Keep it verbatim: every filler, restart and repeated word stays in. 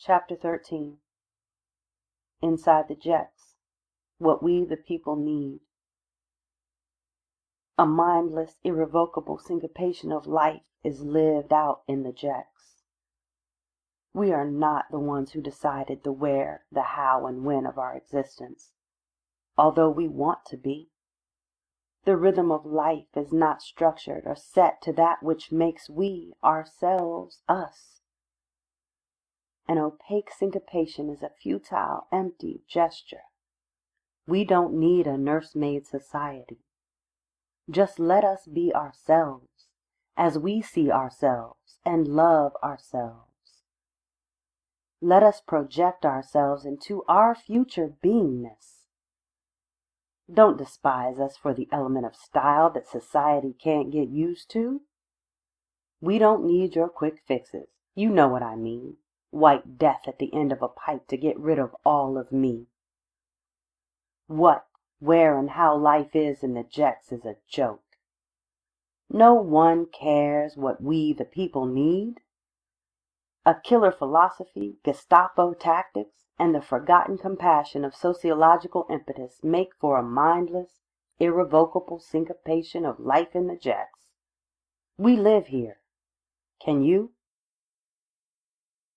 Chapter thirteen. Inside the Jecks. What We the People Need. A mindless, irrevocable syncopation of life is lived out in the Jecks. We are not the ones who decided the where, the how, and when of our existence, although we want to be. The rhythm of life is not structured or set to that which makes we, ourselves, us. An opaque syncopation is a futile, empty gesture. We don't need a nursemaid society. Just let us be ourselves, as we see ourselves and love ourselves. Let us project ourselves into our future beingness. Don't despise us for the element of style that society can't get used to. We don't need your quick fixes. You know what I mean. White death at the end of a pipe to get rid of all of me. What, where, and how life is in the Jecks is a joke. No one cares what we the people need. A killer philosophy, Gestapo tactics, and the forgotten compassion of sociological impetus make for a mindless, irrevocable syncopation of life in the Jecks. We live here. Can you?